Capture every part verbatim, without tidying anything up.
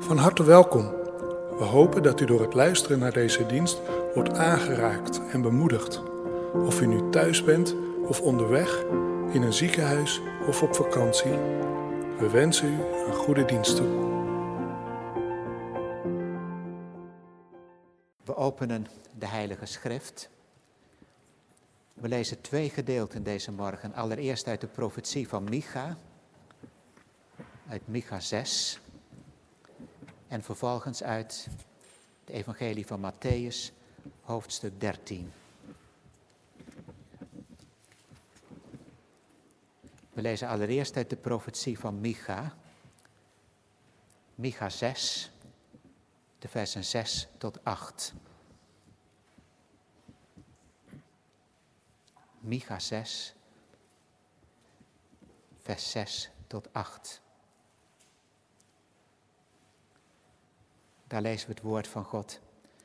Van harte welkom. We hopen dat u door het luisteren naar deze dienst wordt aangeraakt en bemoedigd. Of u nu thuis bent of onderweg, in een ziekenhuis of op vakantie. We wensen u een goede dienst toe. We openen de Heilige Schrift. We lezen twee gedeelten deze morgen. Allereerst uit de profetie van Micha, uit Micha zes. En vervolgens uit het evangelie van Mattheüs, hoofdstuk dertien. We lezen allereerst uit de profetie van Micha, Micha zes, de versen zes tot acht. Micha zes, vers zes tot acht. Daar lezen we het woord van God.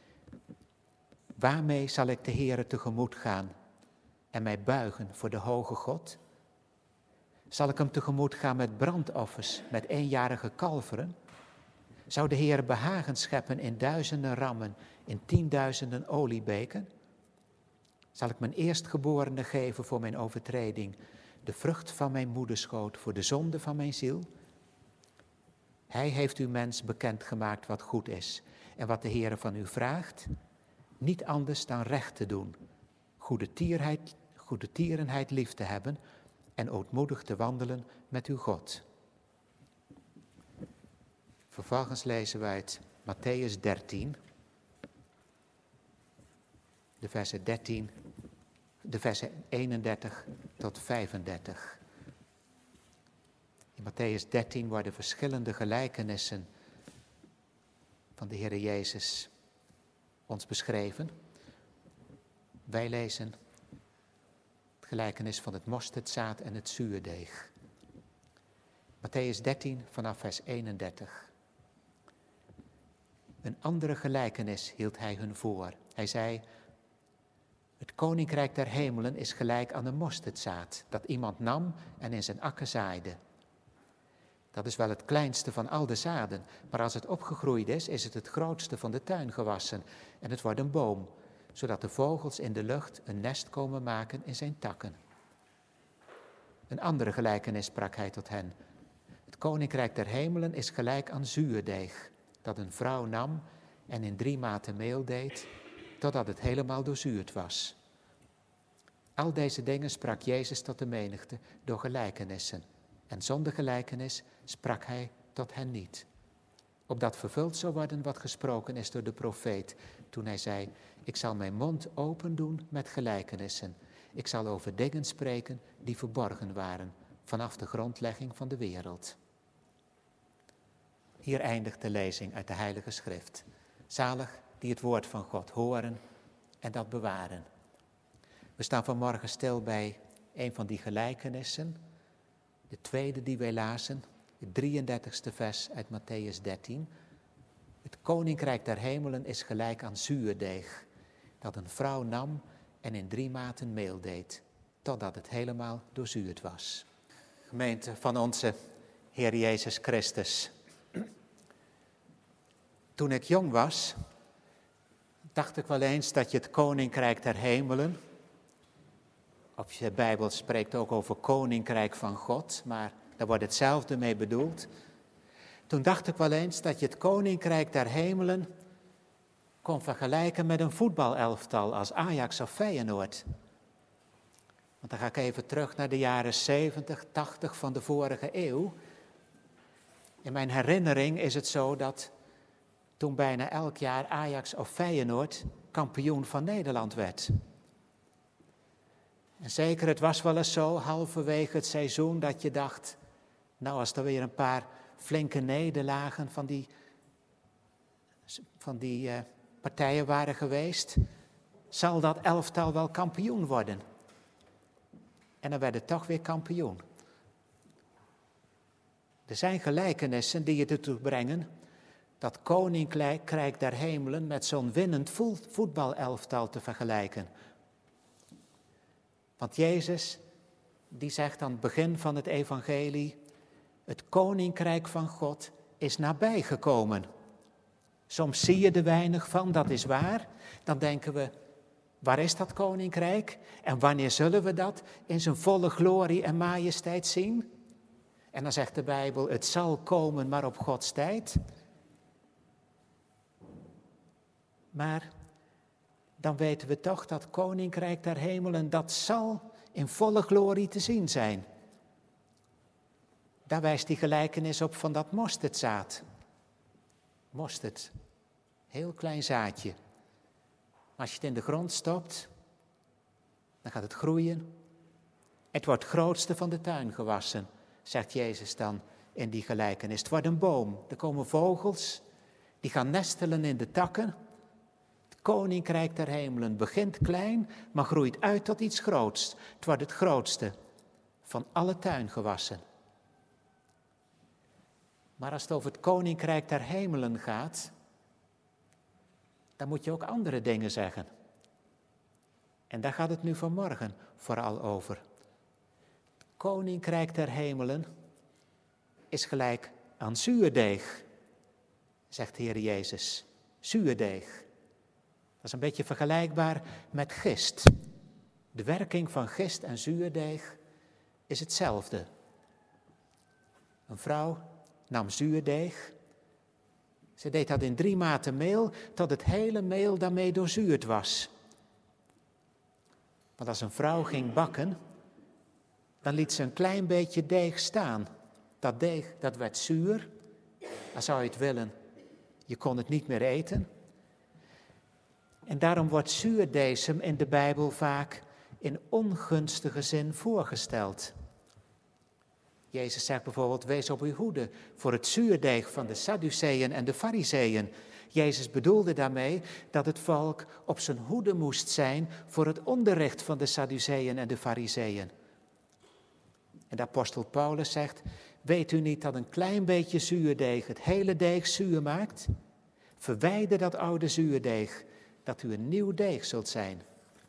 Waarmee zal ik de Heere tegemoet gaan en mij buigen voor de hoge God? Zal ik hem tegemoet gaan met brandoffers, met eenjarige kalveren? Zou de Heere behagen scheppen in duizenden rammen, in tienduizenden oliebeken? Zal ik mijn eerstgeborene geven voor mijn overtreding, de vrucht van mijn moederschoot voor de zonde van mijn ziel? Hij heeft u mens bekendgemaakt wat goed is en wat de Heere van u vraagt, niet anders dan recht te doen, goede tierheid, goede tierenheid lief te hebben en ootmoedig te wandelen met uw God. Vervolgens lezen wij uit Mattheüs dertien, de versen dertien, de versen eenendertig tot vijfendertig. In Mattheüs dertien worden verschillende gelijkenissen van de Heere Jezus ons beschreven. Wij lezen het gelijkenis van het mosterdzaad en het zuurdeeg. Mattheüs dertien vanaf vers eenendertig. Een andere gelijkenis hield hij hun voor. Hij zei: het koninkrijk der hemelen is gelijk aan een mosterdzaad, dat iemand nam en in zijn akker zaaide. Dat is wel het kleinste van al de zaden, maar als het opgegroeid is, is het het grootste van de tuingewassen. En het wordt een boom, zodat de vogels in de lucht een nest komen maken in zijn takken. Een andere gelijkenis sprak hij tot hen. Het koninkrijk der hemelen is gelijk aan zuurdeeg, dat een vrouw nam en in drie maten meel deed, totdat het helemaal doorzuurd was. Al deze dingen sprak Jezus tot de menigte door gelijkenissen. En zonder gelijkenis sprak hij tot hen niet. Opdat vervuld zou worden wat gesproken is door de profeet, toen hij zei: ik zal mijn mond open doen met gelijkenissen. Ik zal over dingen spreken die verborgen waren, vanaf de grondlegging van de wereld. Hier eindigt de lezing uit de Heilige Schrift. Zalig die het woord van God horen en dat bewaren. We staan vanmorgen stil bij een van die gelijkenissen. De tweede die wij lazen, het drieëndertigste vers uit Mattheüs dertien. Het koninkrijk der hemelen is gelijk aan zuurdeeg, dat een vrouw nam en in drie maten meel deed, totdat het helemaal doorzuurd was. Gemeente van onze Heer Jezus Christus. Toen ik jong was, dacht ik wel eens dat je het koninkrijk der hemelen, of de Bijbel spreekt ook over koninkrijk van God, maar daar wordt hetzelfde mee bedoeld. Toen dacht ik wel eens dat je het koninkrijk der hemelen kon vergelijken met een voetbalelftal als Ajax of Feyenoord. Want dan ga ik even terug naar de jaren zeventig, tachtig van de vorige eeuw. In mijn herinnering is het zo dat toen bijna elk jaar Ajax of Feyenoord kampioen van Nederland werd. En zeker, het was wel eens zo, halverwege het seizoen, dat je dacht, nou als er weer een paar flinke nederlagen van die, van die uh, partijen waren geweest, zal dat elftal wel kampioen worden. En dan werd het toch weer kampioen. Er zijn gelijkenissen die je ertoe brengen dat koninkrijk der hemelen met zo'n winnend voetbalelftal te vergelijken. Want Jezus, die zegt aan het begin van het evangelie, het koninkrijk van God is nabijgekomen. Soms zie je er weinig van, dat is waar. Dan denken we, waar is dat koninkrijk? En wanneer zullen we dat in zijn volle glorie en majesteit zien? En dan zegt de Bijbel, het zal komen, maar op Gods tijd. Maar dan weten we toch dat koninkrijk der hemelen, dat zal in volle glorie te zien zijn. Daar wijst die gelijkenis op van dat mosterdzaad. Mosterd, heel klein zaadje. Als je het in de grond stopt, dan gaat het groeien. Het wordt het grootste van de tuingewassen, zegt Jezus dan in die gelijkenis. Het wordt een boom, er komen vogels, die gaan nestelen in de takken. Het koninkrijk der hemelen begint klein, maar groeit uit tot iets groots. Het wordt het grootste van alle tuingewassen. Maar als het over het koninkrijk der hemelen gaat, dan moet je ook andere dingen zeggen. En daar gaat het nu vanmorgen vooral over. Het koninkrijk der hemelen is gelijk aan zuurdeeg, zegt de Heer Jezus. Zuurdeeg. Dat is een beetje vergelijkbaar met gist. De werking van gist en zuurdeeg is hetzelfde. Een vrouw nam zuurdeeg. Ze deed dat in drie maten meel, tot het hele meel daarmee doorzuurd was. Want als een vrouw ging bakken, dan liet ze een klein beetje deeg staan. Dat deeg, dat werd zuur. Dan zou je het willen, je kon het niet meer eten. En daarom wordt zuurdeesem in de Bijbel vaak in ongunstige zin voorgesteld. Jezus zegt bijvoorbeeld, wees op uw hoede voor het zuurdeeg van de Sadduceeën en de Farizeeën. Jezus bedoelde daarmee dat het volk op zijn hoede moest zijn voor het onderricht van de Sadduceeën en de Farizeeën. En de apostel Paulus zegt, weet u niet dat een klein beetje zuurdeeg het hele deeg zuur maakt? Verwijder dat oude zuurdeeg, dat u een nieuw deeg zult zijn.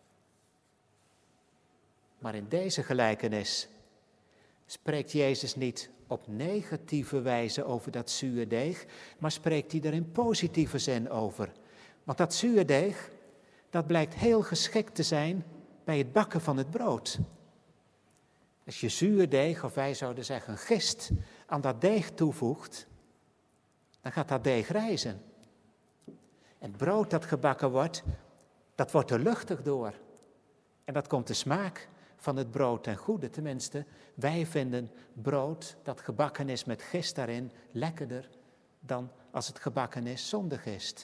Maar in deze gelijkenis spreekt Jezus niet op negatieve wijze over dat zuurdeeg, maar spreekt hij er in positieve zin over. Want dat zuurdeeg, dat blijkt heel geschikt te zijn bij het bakken van het brood. Als je zuurdeeg, of wij zouden zeggen gist, aan dat deeg toevoegt, dan gaat dat deeg rijzen. En het brood dat gebakken wordt, dat wordt er luchtig door. En dat komt de smaak van het brood ten goede. Tenminste, wij vinden brood dat gebakken is met gist daarin lekkerder dan als het gebakken is zonder gist.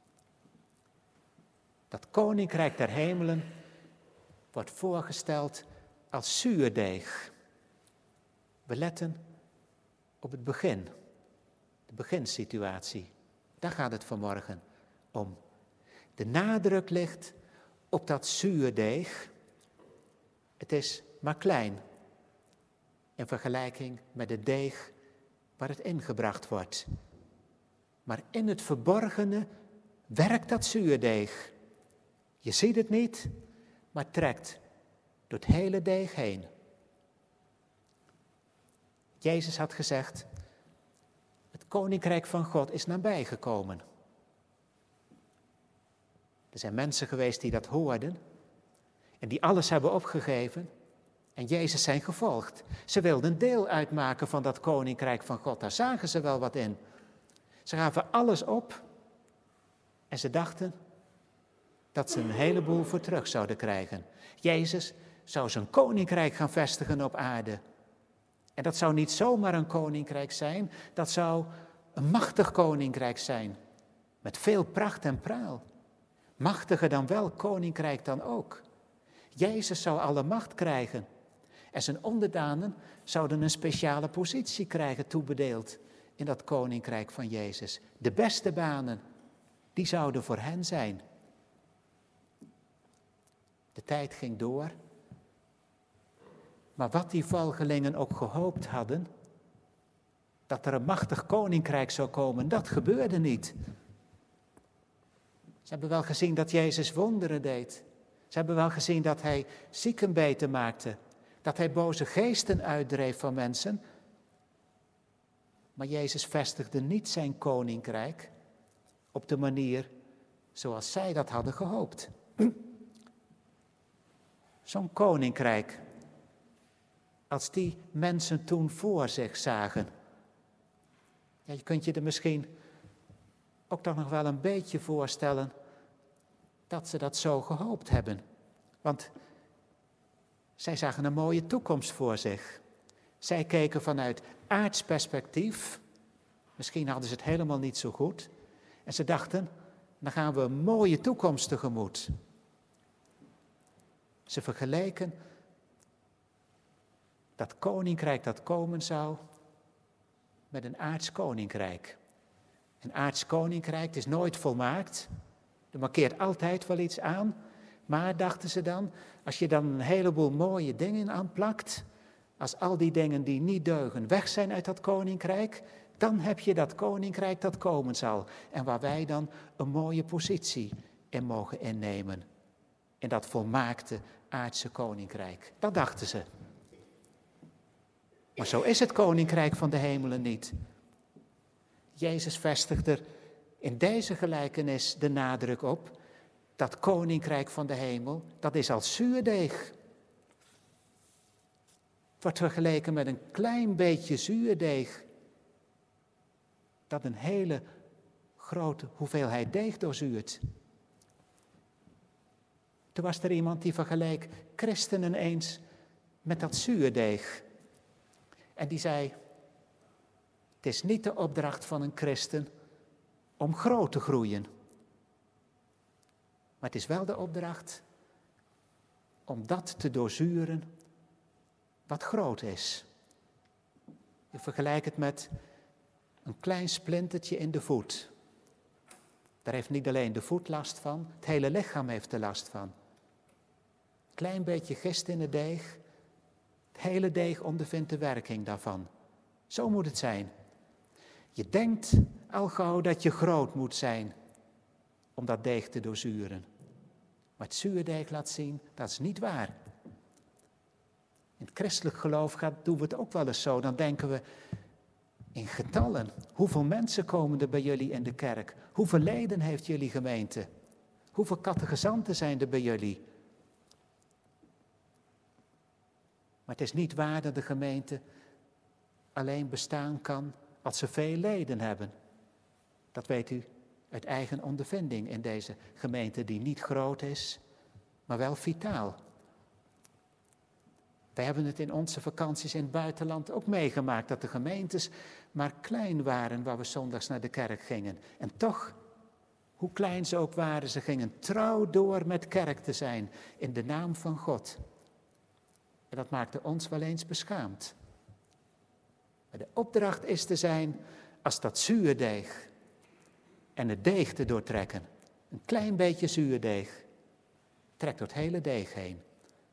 Dat koninkrijk der hemelen wordt voorgesteld als zuurdeeg. We letten op het begin, de beginsituatie. Daar gaat het vanmorgen om. De nadruk ligt op dat zuurdeeg. Het is maar klein in vergelijking met het deeg waar het ingebracht wordt. Maar in het verborgene werkt dat zuurdeeg. Je ziet het niet, maar trekt door het hele deeg heen. Jezus had gezegd, het koninkrijk van God is nabijgekomen. Er zijn mensen geweest die dat hoorden en die alles hebben opgegeven en Jezus zijn gevolgd. Ze wilden deel uitmaken van dat koninkrijk van God, daar zagen ze wel wat in. Ze gaven alles op en ze dachten dat ze een heleboel voor terug zouden krijgen. Jezus zou zijn koninkrijk gaan vestigen op aarde. En dat zou niet zomaar een koninkrijk zijn, dat zou een machtig koninkrijk zijn. Met veel pracht en praal. Machtiger dan welk koninkrijk dan ook. Jezus zou alle macht krijgen. En zijn onderdanen zouden een speciale positie krijgen toebedeeld in dat koninkrijk van Jezus. De beste banen, die zouden voor hen zijn. De tijd ging door. Maar wat die volgelingen ook gehoopt hadden, dat er een machtig koninkrijk zou komen, dat gebeurde niet. Ze hebben wel gezien dat Jezus wonderen deed. Ze hebben wel gezien dat hij zieken beter maakte, dat hij boze geesten uitdreef van mensen. Maar Jezus vestigde niet zijn koninkrijk op de manier zoals zij dat hadden gehoopt. Zo'n koninkrijk, als die mensen toen voor zich zagen. Ja, je kunt je er misschien ook toch nog wel een beetje voorstellen dat ze dat zo gehoopt hebben. Want zij zagen een mooie toekomst voor zich. Zij keken vanuit aards perspectief. Misschien hadden ze het helemaal niet zo goed. En ze dachten, dan gaan we een mooie toekomst tegemoet. Ze vergeleken dat koninkrijk dat komen zou met een aards koninkrijk. Een aards koninkrijk is nooit volmaakt. Er markeert altijd wel iets aan. Maar, dachten ze dan, als je dan een heleboel mooie dingen aanplakt, als al die dingen die niet deugen weg zijn uit dat koninkrijk, dan heb je dat koninkrijk dat komen zal. En waar wij dan een mooie positie in mogen innemen. In dat volmaakte aardse koninkrijk. Dat dachten ze. Maar zo is het koninkrijk van de hemelen niet. Jezus vestigt er in deze gelijkenis de nadruk op. Dat koninkrijk van de hemel, dat is als zuurdeeg. Het wordt vergeleken met een klein beetje zuurdeeg. Dat een hele grote hoeveelheid deeg doorzuurt. Toen was er iemand die vergeleek christenen eens met dat zuurdeeg. En die zei, het is niet de opdracht van een christen om groot te groeien. Maar het is wel de opdracht om dat te doorzuren wat groot is. Je vergelijkt het met een klein splintertje in de voet. Daar heeft niet alleen de voet last van, het hele lichaam heeft er last van. Klein beetje gist in het deeg, het hele deeg ondervindt de werking daarvan. Zo moet het zijn. Je denkt al gauw dat je groot moet zijn om dat deeg te doorzuren. Maar het zuurdeeg laat zien, dat is niet waar. In het christelijk geloof gaat, doen we het ook wel eens zo. Dan denken we in getallen. Hoeveel mensen komen er bij jullie in de kerk? Hoeveel leden heeft jullie gemeente? Hoeveel catechizanten zijn er bij jullie? Maar het is niet waar dat de gemeente alleen bestaan kan als ze veel leden hebben. Dat weet u uit eigen ondervinding in deze gemeente die niet groot is, maar wel vitaal. Wij hebben het in onze vakanties in het buitenland ook meegemaakt, dat de gemeentes maar klein waren waar we zondags naar de kerk gingen. En toch, hoe klein ze ook waren, ze gingen trouw door met kerk te zijn in de naam van God. En dat maakte ons wel eens beschaamd. Maar de opdracht is te zijn als dat zuurdeeg en het deeg te doortrekken. Een klein beetje zuurdeeg trekt door het hele deeg heen.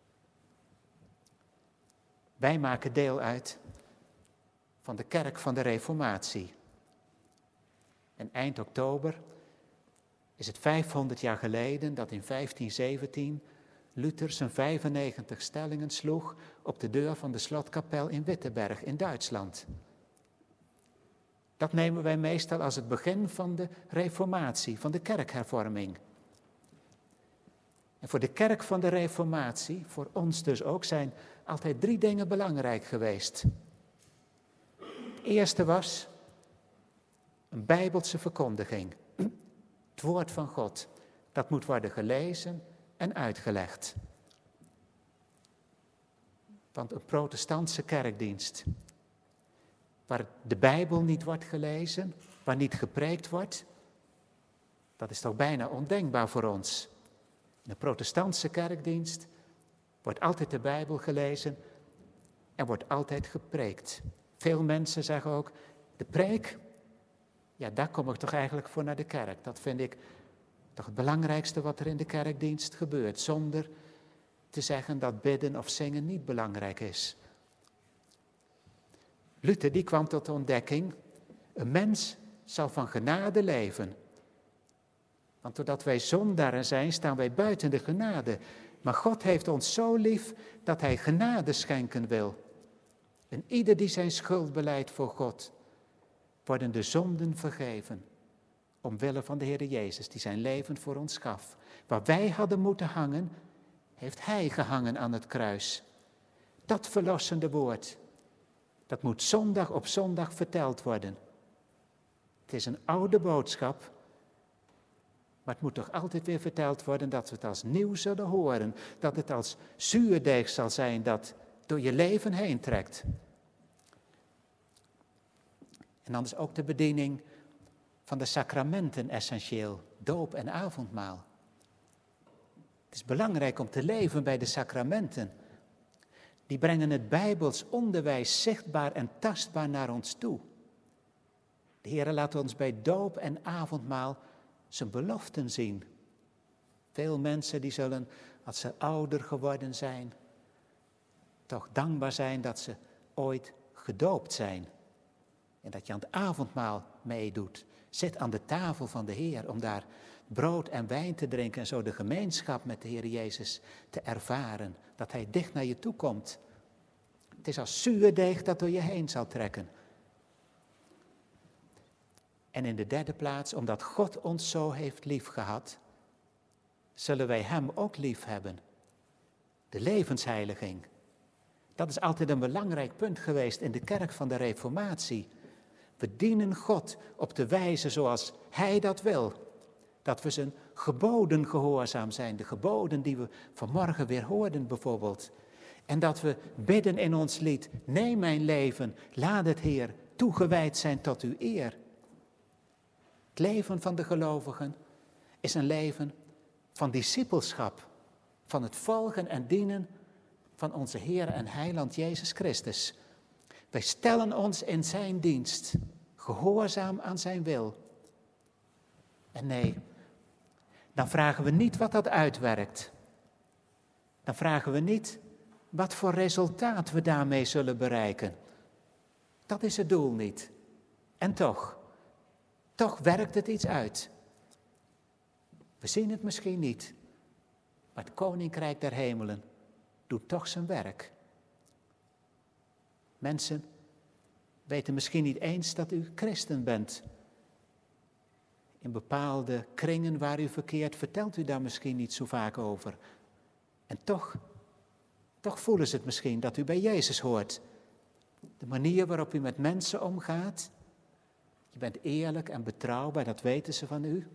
Wij maken deel uit van de kerk van de Reformatie. En eind oktober is het vijfhonderd jaar geleden dat in vijftien zeventien Luther zijn vijfennegentig stellingen sloeg op de deur van de slotkapel in Wittenberg in Duitsland. Dat nemen wij meestal als het begin van de Reformatie, van de kerkhervorming. En voor de kerk van de Reformatie, voor ons dus ook, zijn altijd drie dingen belangrijk geweest. Het eerste was een bijbelse verkondiging. Het woord van God, dat moet worden gelezen en uitgelegd. Want een protestantse kerkdienst, waar de Bijbel niet wordt gelezen, waar niet gepreekt wordt, dat is toch bijna ondenkbaar voor ons. In een protestantse kerkdienst wordt altijd de Bijbel gelezen en wordt altijd gepreekt. Veel mensen zeggen ook, de preek, ja, daar kom ik toch eigenlijk voor naar de kerk. Dat vind ik toch het belangrijkste wat er in de kerkdienst gebeurt, zonder te zeggen dat bidden of zingen niet belangrijk is. Luther die kwam tot de ontdekking, een mens zal van genade leven. Want doordat wij zondaren zijn, staan wij buiten de genade. Maar God heeft ons zo lief dat hij genade schenken wil. En ieder die zijn schuld belijdt voor God, worden de zonden vergeven. Omwille van de Heer Jezus, die zijn leven voor ons gaf. Waar wij hadden moeten hangen, heeft Hij gehangen aan het kruis. Dat verlossende woord, dat moet zondag op zondag verteld worden. Het is een oude boodschap, maar het moet toch altijd weer verteld worden dat we het als nieuw zullen horen. Dat het als zuurdeeg zal zijn dat door je leven heen trekt. En dan is ook de bediening van de sacramenten essentieel, doop en avondmaal. Het is belangrijk om te leven bij de sacramenten. Die brengen het Bijbels onderwijs zichtbaar en tastbaar naar ons toe. De Heer laat ons bij doop en avondmaal zijn beloften zien. Veel mensen die zullen, als ze ouder geworden zijn, toch dankbaar zijn dat ze ooit gedoopt zijn. En dat je aan het avondmaal meedoet. Zit aan de tafel van de Heer om daar brood en wijn te drinken en zo de gemeenschap met de Heer Jezus te ervaren. Dat Hij dicht naar je toe komt. Het is als zuurdeeg dat door je heen zal trekken. En in de derde plaats, omdat God ons zo heeft liefgehad, zullen wij Hem ook lief hebben. De levensheiliging. Dat is altijd een belangrijk punt geweest in de kerk van de Reformatie. We dienen God op de wijze zoals Hij dat wil. Dat we zijn geboden gehoorzaam zijn. De geboden die we vanmorgen weer hoorden bijvoorbeeld. En dat we bidden in ons lied. Neem mijn leven, laat het Heer toegewijd zijn tot uw eer. Het leven van de gelovigen is een leven van discipelschap. Van het volgen en dienen van onze Heer en Heiland Jezus Christus. Wij stellen ons in zijn dienst, gehoorzaam aan zijn wil. En nee, dan vragen we niet wat dat uitwerkt. Dan vragen we niet wat voor resultaat we daarmee zullen bereiken. Dat is het doel niet. En toch, toch werkt het iets uit. We zien het misschien niet, maar het Koninkrijk der Hemelen doet toch zijn werk. Mensen weten misschien niet eens dat u christen bent. In bepaalde kringen waar u verkeert, vertelt u daar misschien niet zo vaak over. En toch, toch voelen ze het misschien dat u bij Jezus hoort. De manier waarop u met mensen omgaat. Je bent eerlijk en betrouwbaar, dat weten ze van u.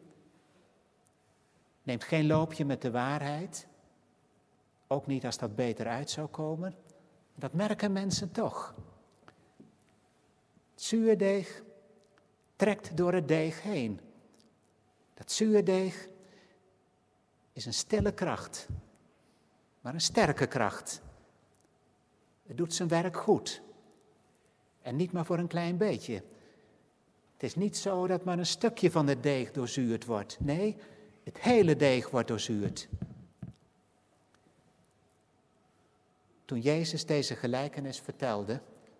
Neemt geen loopje met de waarheid. Ook niet als dat beter uit zou komen. Dat merken mensen toch. Het zuurdeeg trekt door het deeg heen. Dat zuurdeeg is een stille kracht, maar een sterke kracht. Het doet zijn werk goed. En niet maar voor een klein beetje. Het is niet zo dat maar een stukje van het deeg doorzuurd wordt. Nee, het hele deeg wordt doorzuurd. Toen Jezus deze gelijkenis vertelde,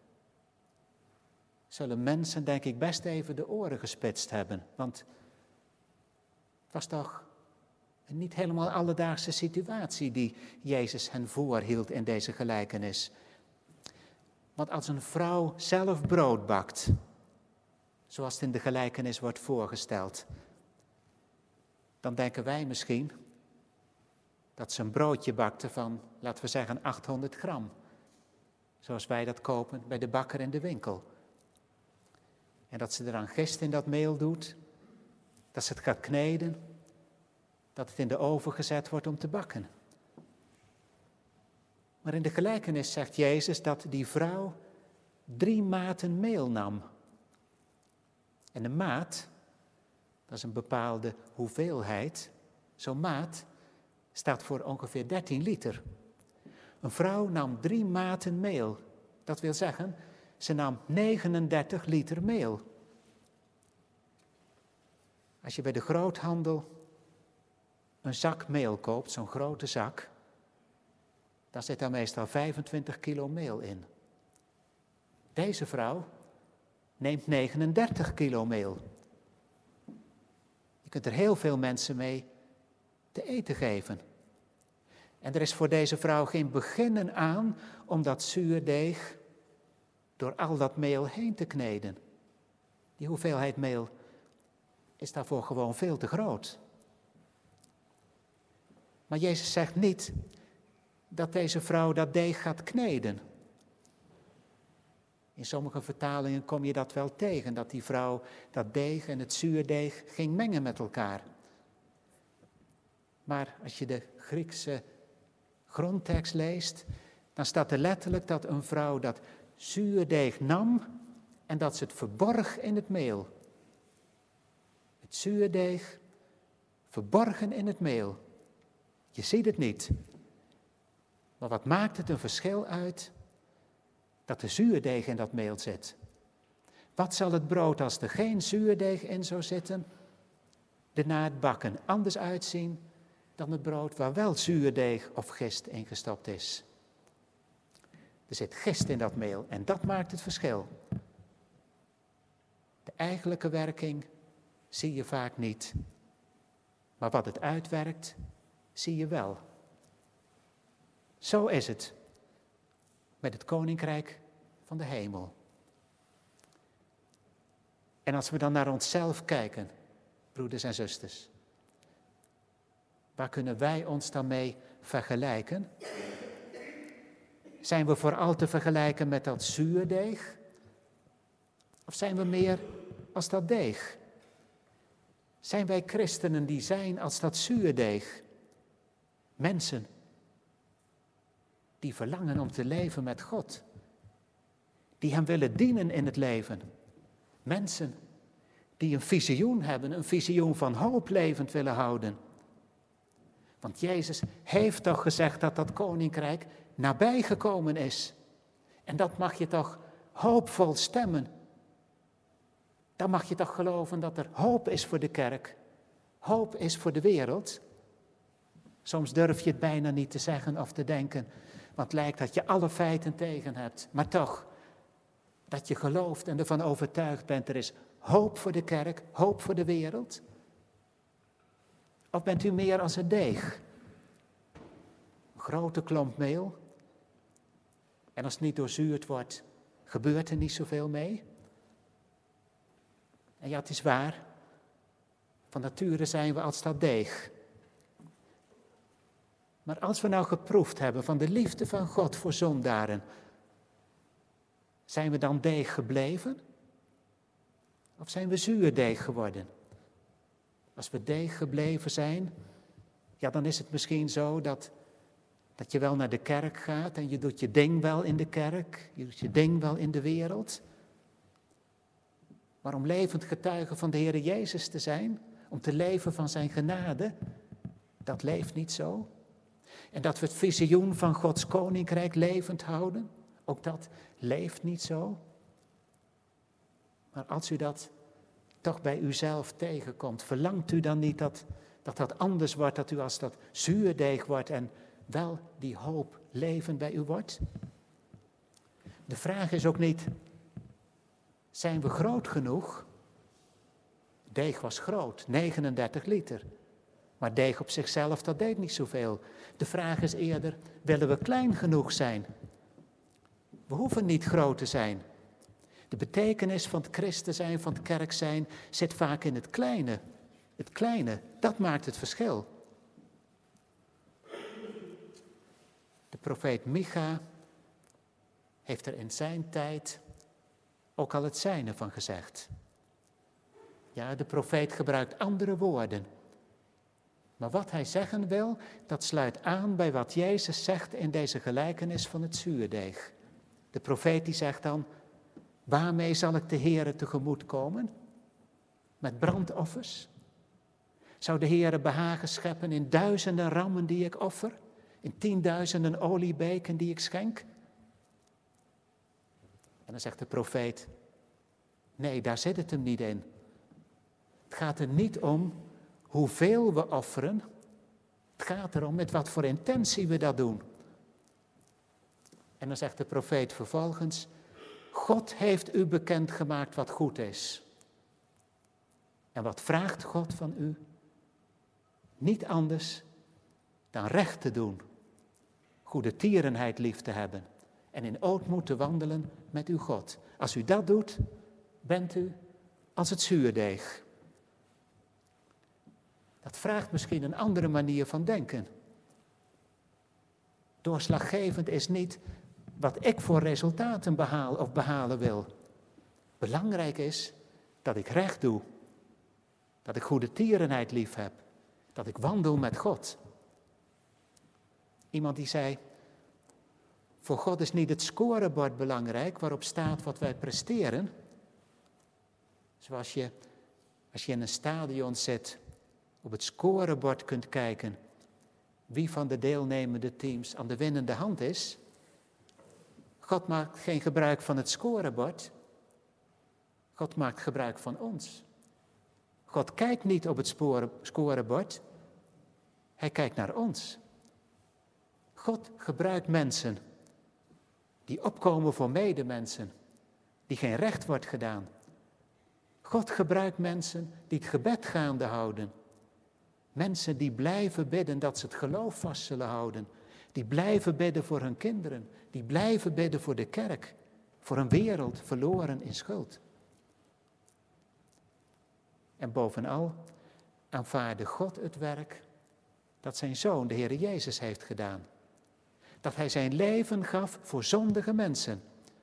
zullen mensen denk ik best even de oren gespitst hebben. Want het was toch een niet helemaal alledaagse situatie die Jezus hen voorhield in deze gelijkenis. Want als een vrouw zelf brood bakt, zoals het in de gelijkenis wordt voorgesteld, dan denken wij misschien dat ze een broodje bakte van, laten we zeggen, achthonderd gram. Zoals wij dat kopen bij de bakker in de winkel. En dat ze er dan gist in dat meel doet, dat ze het gaat kneden, dat het in de oven gezet wordt om te bakken. Maar in de gelijkenis zegt Jezus dat die vrouw drie maten meel nam. En een maat, dat is een bepaalde hoeveelheid. Zo'n maat staat voor ongeveer dertien liter. Een vrouw nam drie maten meel. Dat wil zeggen, ze nam negenendertig liter meel. Als je bij de groothandel een zak meel koopt, zo'n grote zak, dan zit daar meestal vijfentwintig kilo meel in. Deze vrouw neemt negenendertig kilo meel. Je kunt er heel veel mensen mee te eten geven. En er is voor deze vrouw geen beginnen aan om dat zuurdeeg door al dat meel heen te kneden. Die hoeveelheid meel is daarvoor gewoon veel te groot. Maar Jezus zegt niet dat deze vrouw dat deeg gaat kneden. In sommige vertalingen kom je dat wel tegen, dat die vrouw dat deeg en het zuurdeeg ging mengen met elkaar. Maar als je de Griekse grondtekst leest, dan staat er letterlijk dat een vrouw dat zuurdeeg nam en dat ze het verborg in het meel. Het zuurdeeg verborgen in het meel. Je ziet het niet. Maar wat maakt het een verschil uit dat er zuurdeeg in dat meel zit? Wat zal het brood als er geen zuurdeeg in zou zitten, er na het bakken anders uitzien dan het brood waar wel zuurdeeg of gist in gestopt is? Er zit gist in dat meel en dat maakt het verschil. De eigenlijke werking zie je vaak niet, maar wat het uitwerkt, zie je wel. Zo is het met het koninkrijk van de hemel. En als we dan naar onszelf kijken, broeders en zusters, waar kunnen wij ons dan mee vergelijken? Zijn we vooral te vergelijken met dat zuurdeeg? Of zijn we meer als dat deeg? Zijn wij christenen die zijn als dat zuurdeeg? Mensen die verlangen om te leven met God. Die hem willen dienen in het leven. Mensen die een visioen hebben, een visioen van hoop levend willen houden. Want Jezus heeft toch gezegd dat dat koninkrijk nabij gekomen is. En dat mag je toch hoopvol stemmen. Dan mag je toch geloven dat er hoop is voor de kerk. Hoop is voor de wereld. Soms durf je het bijna niet te zeggen of te denken, want het lijkt dat je alle feiten tegen hebt. Maar toch, dat je gelooft en ervan overtuigd bent, er is hoop voor de kerk, hoop voor de wereld. Of bent u meer als een deeg? Een grote klomp meel. En als het niet doorzuurd wordt, gebeurt er niet zoveel mee. En ja, het is waar, van nature zijn we als dat deeg. Maar als we nou geproefd hebben van de liefde van God voor zondaren, zijn we dan deeg gebleven? Of zijn we zuurdeeg geworden? Als we deeg gebleven zijn, ja, dan is het misschien zo dat, dat je wel naar de kerk gaat en je doet je ding wel in de kerk, je doet je ding wel in de wereld. Maar om levend getuige van de Heer Jezus te zijn, om te leven van zijn genade, dat leeft niet zo. En dat we het visioen van Gods koninkrijk levend houden, ook dat leeft niet zo. Maar als u dat toch bij uzelf tegenkomt, verlangt u dan niet dat dat, dat anders wordt, dat u als dat zuurdeeg wordt en wel die hoop levend bij u wordt? De vraag is ook niet, zijn we groot genoeg? Deeg was groot, negenendertig liter. Maar deeg op zichzelf, dat deed niet zoveel. De vraag is eerder, willen we klein genoeg zijn? We hoeven niet groot te zijn. De betekenis van het christen zijn, van het kerk zijn, zit vaak in het kleine. Het kleine, dat maakt het verschil. De profeet Micha heeft er in zijn tijd ook al het zijne van gezegd. Ja, de profeet gebruikt andere woorden. Maar wat hij zeggen wil, dat sluit aan bij wat Jezus zegt in deze gelijkenis van het zuurdeeg. De profeet die zegt dan, waarmee zal ik de Heere tegemoet komen? Met brandoffers? Zou de Heere behagen scheppen in duizenden rammen die ik offer? In tienduizenden oliebeken die ik schenk? En dan zegt de profeet, nee, daar zit het hem niet in. Het gaat er niet om hoeveel we offeren. Het gaat erom met wat voor intentie we dat doen. En dan zegt de profeet vervolgens, God heeft u bekendgemaakt wat goed is. En wat vraagt God van u? Niet anders dan recht te doen, goede tierenheid lief te hebben en in ootmoed te wandelen met uw God. Als u dat doet, bent u als het zuurdeeg. Dat vraagt misschien een andere manier van denken. Doorslaggevend is niet wat ik voor resultaten behaal of behalen wil. Belangrijk is dat ik recht doe. Dat ik goede tierenheid lief heb. Dat ik wandel met God. Iemand die zei, voor God is niet het scorebord belangrijk waarop staat wat wij presteren. Zoals je, als je in een stadion zit, op het scorebord kunt kijken wie van de deelnemende teams aan de winnende hand is. God maakt geen gebruik van het scorebord. God maakt gebruik van ons. God kijkt niet op het scorebord. Hij kijkt naar ons. God gebruikt mensen die opkomen voor medemensen, die geen recht wordt gedaan. God gebruikt mensen die het gebed gaande houden. Mensen die blijven bidden dat ze het geloof vast zullen houden. Die blijven bidden voor hun kinderen. Die blijven bidden voor de kerk. Voor een wereld verloren in schuld. En bovenal aanvaarde God het werk dat zijn Zoon, de Heer Jezus, heeft gedaan. Dat hij zijn leven gaf voor zondige mensen.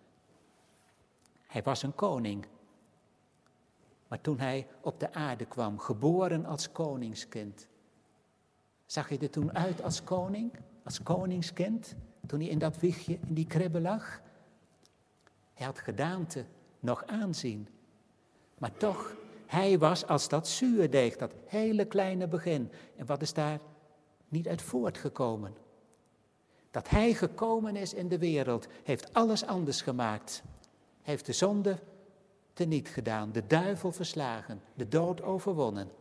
Hij was een koning. Maar toen hij op de aarde kwam, geboren als koningskind, zag hij er toen uit als koning, als koningskind, toen hij in dat wiegje, in die kribbe lag? Hij had gedaante, nog aanzien. Maar toch, hij was als dat zuurdeeg, dat hele kleine begin. En wat is daar niet uit voortgekomen? Dat hij gekomen is in de wereld, heeft alles anders gemaakt. Heeft de zonde teniet gedaan, de duivel verslagen, de dood overwonnen.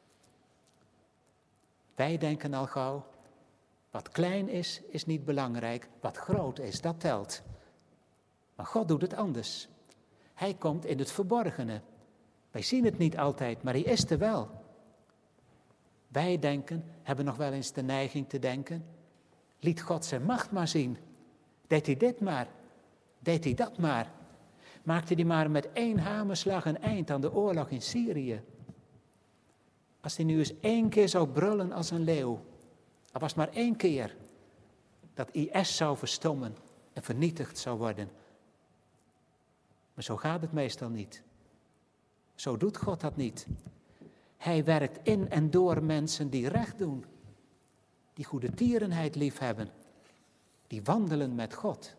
Wij denken al gauw, wat klein is, is niet belangrijk, wat groot is, dat telt. Maar God doet het anders. Hij komt in het verborgene. Wij zien het niet altijd, maar hij is er wel. Wij denken, hebben nog wel eens de neiging te denken, liet God zijn macht maar zien. Deed hij dit maar, deed hij dat maar. Maakte hij maar met één hamerslag een eind aan de oorlog in Syrië. Als hij nu eens één keer zou brullen als een leeuw, al was maar één keer, dat I S zou verstommen en vernietigd zou worden. Maar zo gaat het meestal niet. Zo doet God dat niet. Hij werkt in en door mensen die recht doen, die goede tierenheid liefhebben, die wandelen met God.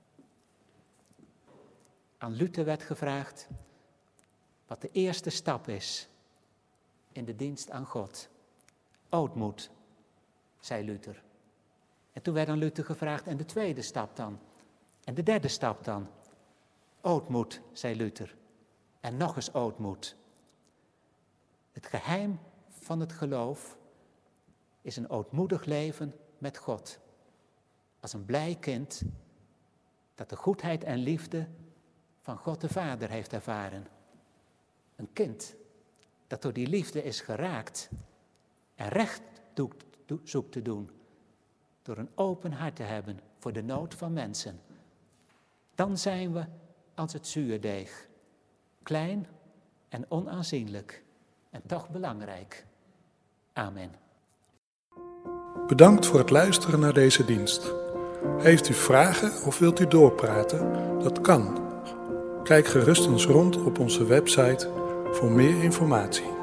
Aan Luther werd gevraagd wat de eerste stap is in de dienst aan God. Ootmoed, zei Luther. En toen werd aan Luther gevraagd, en de tweede stap dan? En de derde stap dan? Ootmoed, zei Luther. En nog eens ootmoed. Het geheim van het geloof is een ootmoedig leven met God. Als een blij kind dat de goedheid en liefde van God de Vader heeft ervaren. Een kind dat door die liefde is geraakt en recht zoekt te doen door een open hart te hebben voor de nood van mensen. Dan zijn we als het zuurdeeg, klein en onaanzienlijk en toch belangrijk. Amen. Bedankt voor het luisteren naar deze dienst. Heeft u vragen of wilt u doorpraten? Dat kan. Kijk gerust eens rond op onze website voor meer informatie.